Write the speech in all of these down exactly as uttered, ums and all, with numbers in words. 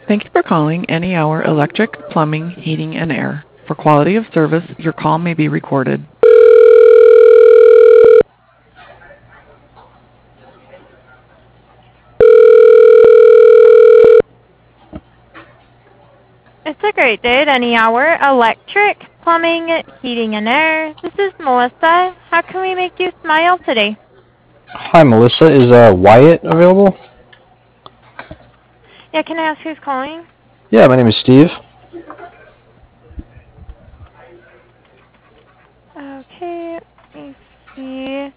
Thank you for calling Any Hour Electric, Plumbing, Heating, and Air. For quality of service, your call may be recorded. It's a great day at Any Hour Electric, Plumbing, Heating, and Air. This is Melissa. How can we make you smile today? Hi, Melissa. Is uh, Wyatt available? Yeah, can I ask who's calling? Yeah, my name is Steve. Okay, let me see.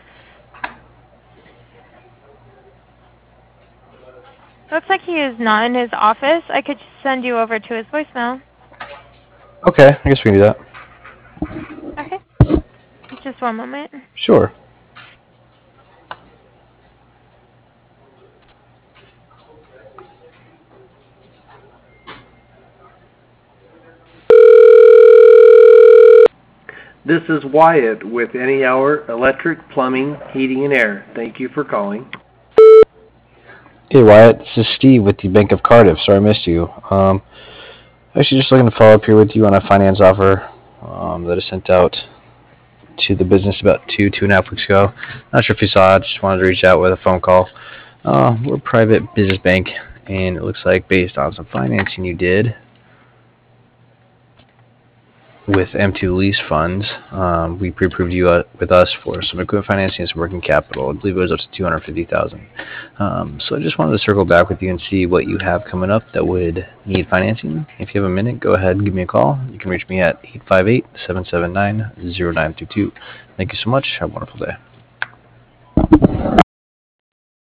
Looks like he is not in his office. I could just send you over to his voicemail. Okay, I guess we can do that. Okay, just one moment. Sure. This is Wyatt with Any Hour Electric, Plumbing, Heating, and Air. Thank you for calling. Hey, Wyatt. This is Steve with the Bank of Cardiff. Sorry I missed you. Um, actually, just looking to follow up here with you on a finance offer um, that I sent out to the business about two, two and a half weeks ago. Not sure if you saw it. Just wanted to reach out with a phone call. Uh, we're a private business bank, and it looks like based on some financing you did with M two Lease Funds, um, we pre-approved you uh, with us for some equipment financing and some working capital. I believe it was up to two hundred fifty thousand dollars. Um, so I just wanted to circle back with you and see what you have coming up that would need financing. If you have a minute, go ahead and give me a call. You can reach me at eight five eight, seven seven nine, zero nine two two. Thank you so much. Have a wonderful day.